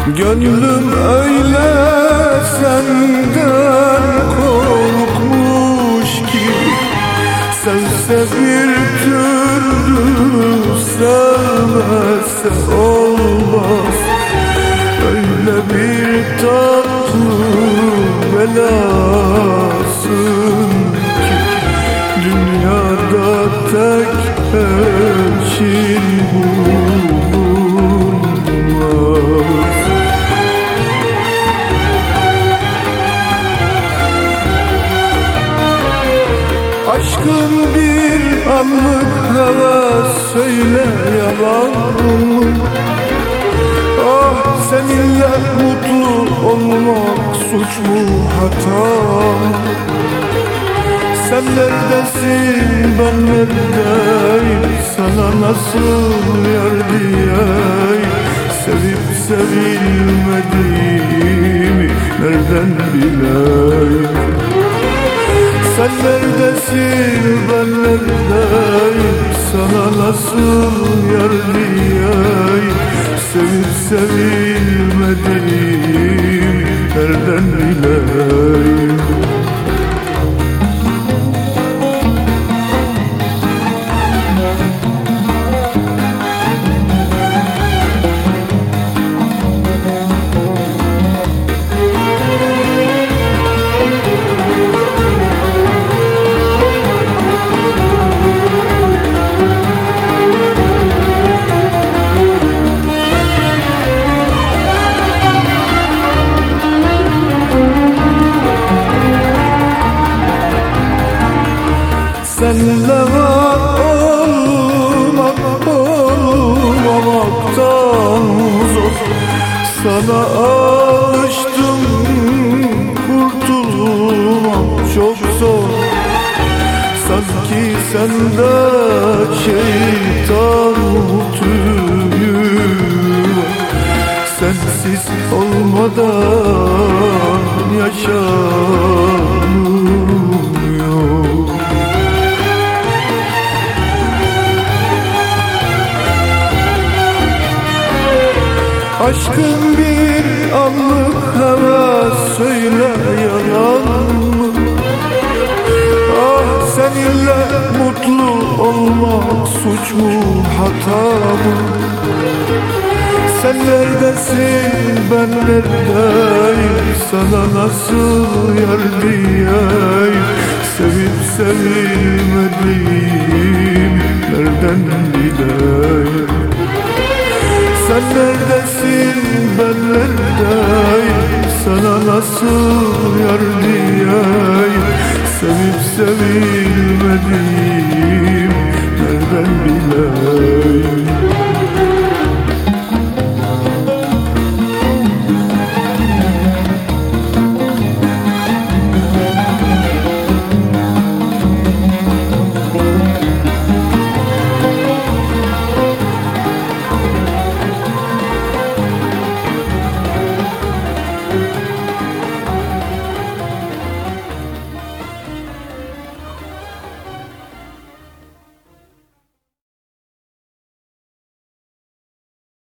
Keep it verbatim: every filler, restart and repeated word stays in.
Gönlüm öyle senden korkmuş ki, sevse bir türlü sevmezse olmaz. Öyle bir tatlı belasın ki, dünyada tek eşin bulunmaz. Aşkın bir anlık heves, söyle yalan mı? Ah, seninle mutlu olmak suç mu, hata mı? Sen neredesin, ben neredeyim? Sana nasıl yar diyeyim? Sevip sevilmediğimi nereden bileyim? Sen neredesin, ben neredeyim? Sana nasıl yar diyeyim? Sevip sevilmediğimi nereden bileyim? Seninle var olmak, olmamaktan zor. Sana alıştım, kurtulmam çok zor. Sanki sende şeytan tüyü var. Sensiz olmadan yaşanmıyor. Aşkın bir anlık heves, söyle yalan mı? Ah, seninle mutlu olmak suç mu, hata mı? Sen neredesin, ben neredeyim? Sana nasıl yar diyeyim? Sevip sevilmediğimi nereden bileyim? Sen neredesin, ben neredeyim? Sana nasıl yar diyeyim? Sevip sevilmediğimi nereden bileyim?